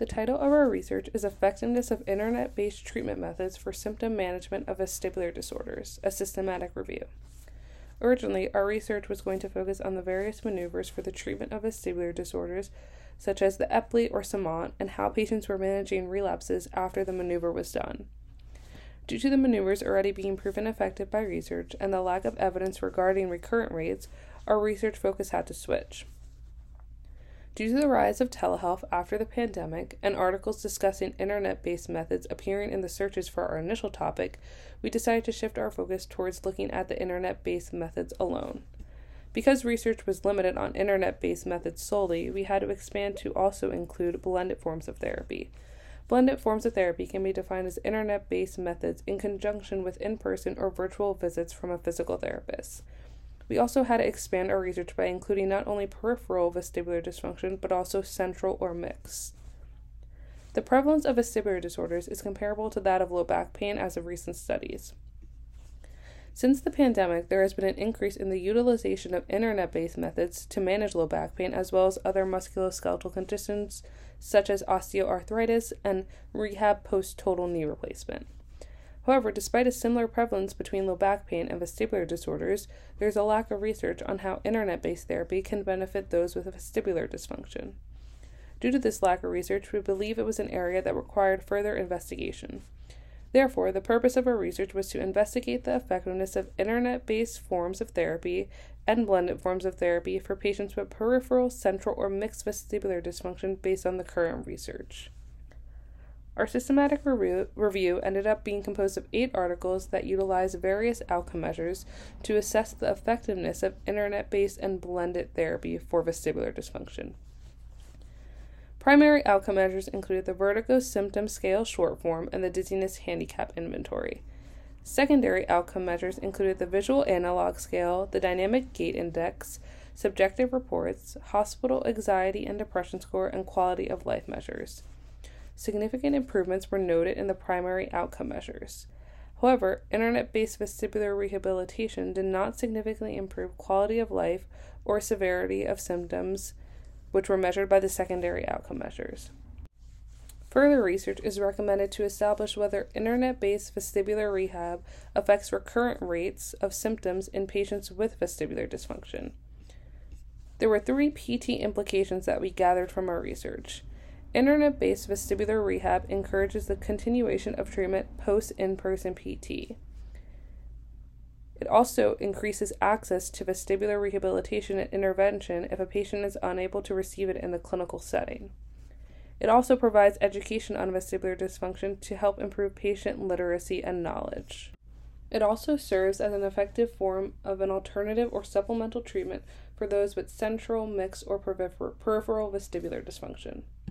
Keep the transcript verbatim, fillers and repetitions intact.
The title of our research is Effectiveness of Internet-Based Treatment Methods for Symptom Management of Vestibular Disorders, a Systematic Review. Originally, our research was going to focus on the various maneuvers for the treatment of vestibular disorders, such as the Epley or Semont, and how patients were managing relapses after the maneuver was done. Due to the maneuvers already being proven effective by research and the lack of evidence regarding recurrent rates, our research focus had to switch. Due to the rise of telehealth after the pandemic and articles discussing internet-based methods appearing in the searches for our initial topic, we decided to shift our focus towards looking at the internet-based methods alone. Because research was limited on internet-based methods solely, we had to expand to also include blended forms of therapy. Blended forms of therapy can be defined as internet-based methods in conjunction with in-person or virtual visits from a physical therapist. We also had to expand our research by including not only peripheral vestibular dysfunction, but also central or mixed. The prevalence of vestibular disorders is comparable to that of low back pain as of recent studies. Since the pandemic, there has been an increase in the utilization of internet-based methods to manage low back pain, as well as other musculoskeletal conditions such as osteoarthritis and rehab post-total knee replacement. However, despite a similar prevalence between low back pain and vestibular disorders, there is a lack of research on how internet-based therapy can benefit those with vestibular dysfunction. Due to this lack of research, we believe it was an area that required further investigation. Therefore, the purpose of our research was to investigate the effectiveness of internet-based forms of therapy and blended forms of therapy for patients with peripheral, central, or mixed vestibular dysfunction based on the current research. Our systematic review, review ended up being composed of eight articles that utilize various outcome measures to assess the effectiveness of internet-based and blended therapy for vestibular dysfunction. Primary outcome measures included the Vertigo Symptom Scale short form and the Dizziness Handicap Inventory. Secondary outcome measures included the Visual Analog Scale, the Dynamic Gait Index, subjective reports, hospital anxiety and depression score, and quality of life measures. Significant improvements were noted in the primary outcome measures. However, internet-based vestibular rehabilitation did not significantly improve quality of life or severity of symptoms, which were measured by the secondary outcome measures. Further research is recommended to establish whether internet-based vestibular rehab affects recurrent rates of symptoms in patients with vestibular dysfunction. There were three P T implications that we gathered from our research. Internet-based vestibular rehab encourages the continuation of treatment post-in-person P T. It also increases access to vestibular rehabilitation and intervention if a patient is unable to receive it in the clinical setting. It also provides education on vestibular dysfunction to help improve patient literacy and knowledge. It also serves as an effective form of an alternative or supplemental treatment for those with central, mixed, or peripheral vestibular dysfunction.